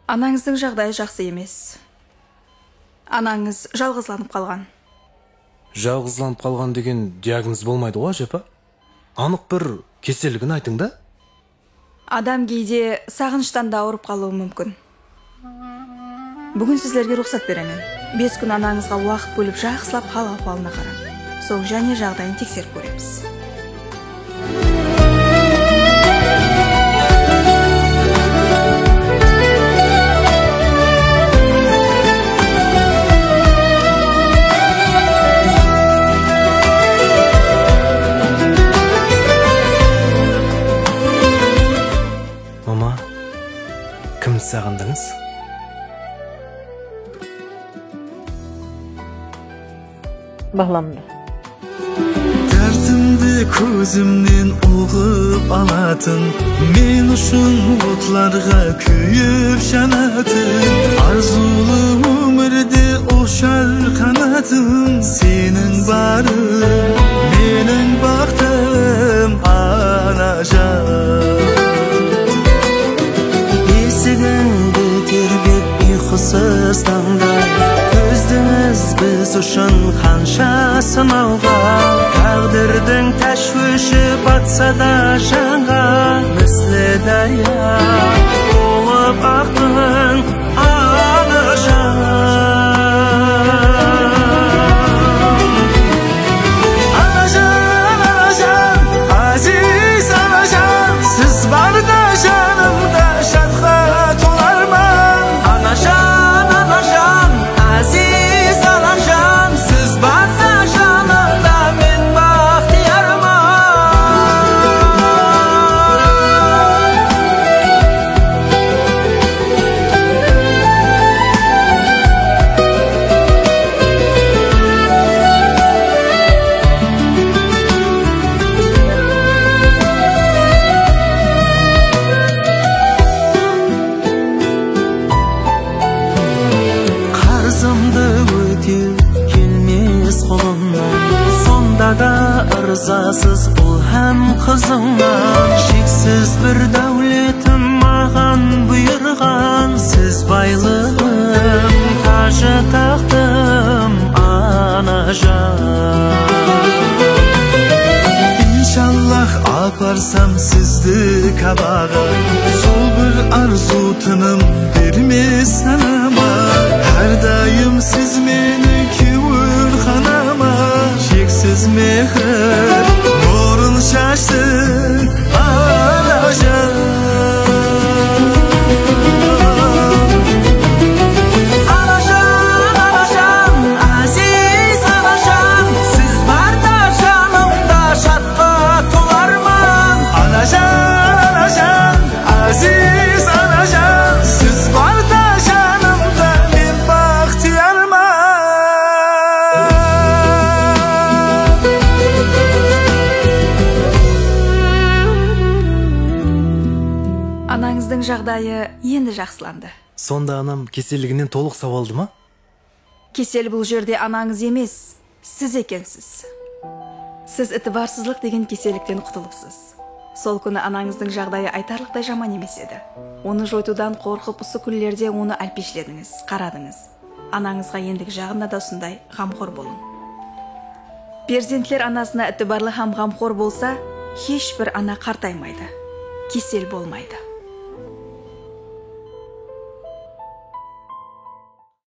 Анаңыздың жағдайы жақсы емес. Анаңыз жалғызланып қалған. Жалғызланып қалған деген диагноз болмайды ғой, ажапа? Анық бір кеселігін айтың да? Адам кейде сағыныштан да ауырып қалуы мүмкін. Бүгін сіздерге рұқсат беремін. 5 күн анаңызға уақыт бөліп жақсылап хал-ахуалына қарап, сол және жағдайын тексеріп көреміз. Мама, кімді сағындыңыз? Bağlamda. Dərtimdi көзімнен оғып алатын, мен үшін отларға күйіп жанатын, арзулы өмірде ошар қанатым, сенің барың, менің бақтым, анажан. Есігіңді тербеп ұйқысыз таңда, көздіңіз біз үшін қанша сынауға, тағдырдың тәшвіші батса да жанға, міслі дария болып ақтың анажан. Анажан, анажан, азиз анажан, сіз барда жанымда шатқа толарман. Анажан, анажан, азиз анажан, сіз барда жанымда мен бақтиярман. Қарзымды өтеу келмес қолымнан, сонда да ырзасыз ұл һәм қызыңнан. Шексіз бір дәулетім маған бұйырған, сіз байлығым, тажы тақтым, анажан. İnşallah aparsam sizді кабаға, сол бір арзу тыным бермес санама. Әрдайым сіз менікі өрханама, шексіз мехір нұрын шашсын анажан. Анажан, анажан, азиз анажан, сіз барда жанымда шатқа толарман. Анажан, анажан, азиз анажан, сіз барда жанымда мен бақтиярман. Анаңыздың жағдайы енді жақсыланды. Сонда анам кеселігінен толық сауалды ма? Кесел бұл жерде анаңыз емес, сіз екенсіз. Сіз ітібарсызлық деген кеселіктен құтылыпсыз. Сол күні анаңыздың жағдайы айтарлықтай жаман емес еді. Оны жойтудан қорқып осы күнлерде оны әлпешледіңіз, қарадыңыз. Анаңызға ендігі жағында да осындай ғамқор болың. Перзентлер анасына ітібарлы һәм ғамқор болса, ешбір ана қартаймайды, кесел болмайды.